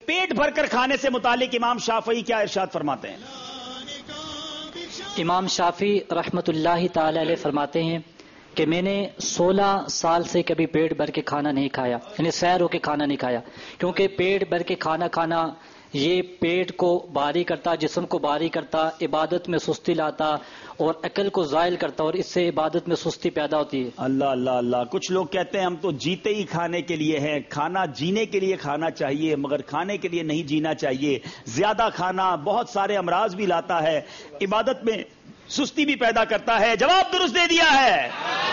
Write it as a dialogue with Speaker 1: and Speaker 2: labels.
Speaker 1: पेट भरकर खाने से मुतालिक इमाम शाफई क्या इरशाद फरमाते हैं?
Speaker 2: इमाम शाफी रहमतुल्लाहि ताला अलैह फरमाते हैं कि मैंने 16 साल से कभी पेट भर के खाना नहीं खाया, यानी सैर होके खाना नहीं खाया, क्योंकि पेट भर के खाना खाना ये पेट को भारी करता, जिस्म को भारी करता, इबादत में सुस्ती लाता और अकल को ज़ायल करता, और इससे इबादत में सुस्ती पैदा होती है।
Speaker 1: अल्लाह अल्लाह अल्लाह। कुछ लोग कहते हैं हम तो जीते ही खाने के लिए हैं, खाना जीने के लिए खाना चाहिए मगर खाने के लिए नहीं जीना चाहिए। ज्यादा खाना बहुत सारे अमराज भी लाता है, इबादत में सुस्ती भी पैदा करता है। जवाब दुरुस्त दे दिया है।